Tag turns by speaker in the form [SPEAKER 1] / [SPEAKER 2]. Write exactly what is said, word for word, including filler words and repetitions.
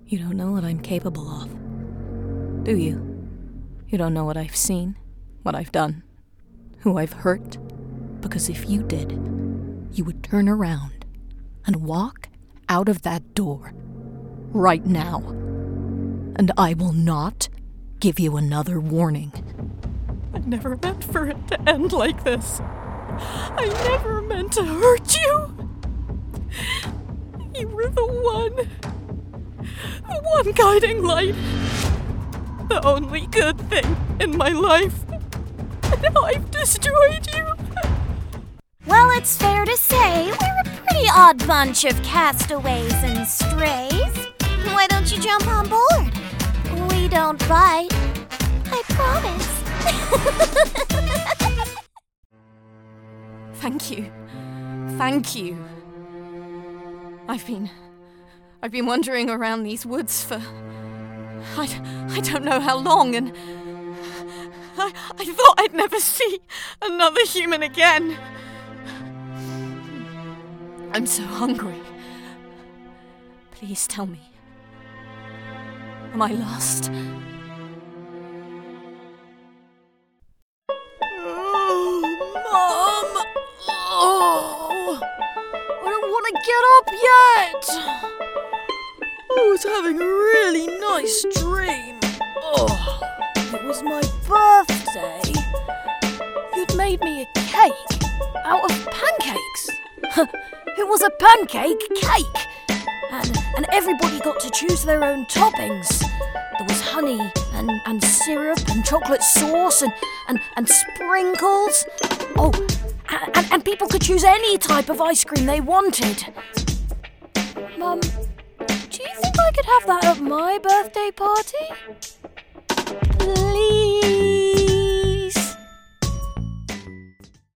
[SPEAKER 1] You don't know what I'm capable of, do you? You don't know what I've seen, what I've done, who I've hurt? Because if you did, you would turn around and walk out of that door right now. And I will not give you another warning.
[SPEAKER 2] I never meant for it to end like this. I never meant to hurt you. You were the one, the one guiding light, the only good thing in my life. And now I've destroyed you.
[SPEAKER 3] Well, it's fair to say we're a pretty odd bunch of castaways and strays. Why don't you jump on board? We don't bite. I promise.
[SPEAKER 2] Thank you. Thank you. I've been... I've been wandering around these woods for... I, I don't know how long, and... I, I thought I'd never see another human again. I'm so hungry. Please tell me. Am I lost?
[SPEAKER 4] Oh, Mom! Oh, I don't want to get up yet! I was having a really nice dream. Oh, it was my birthday. You'd made me a cake out of pancakes. It was a pancake cake. And, and everybody got to choose their own toppings. There was honey and, and syrup and chocolate sauce and, and, and sprinkles. Oh, and, and people could choose any type of ice cream they wanted. Mum, do you think I could have that at my birthday party?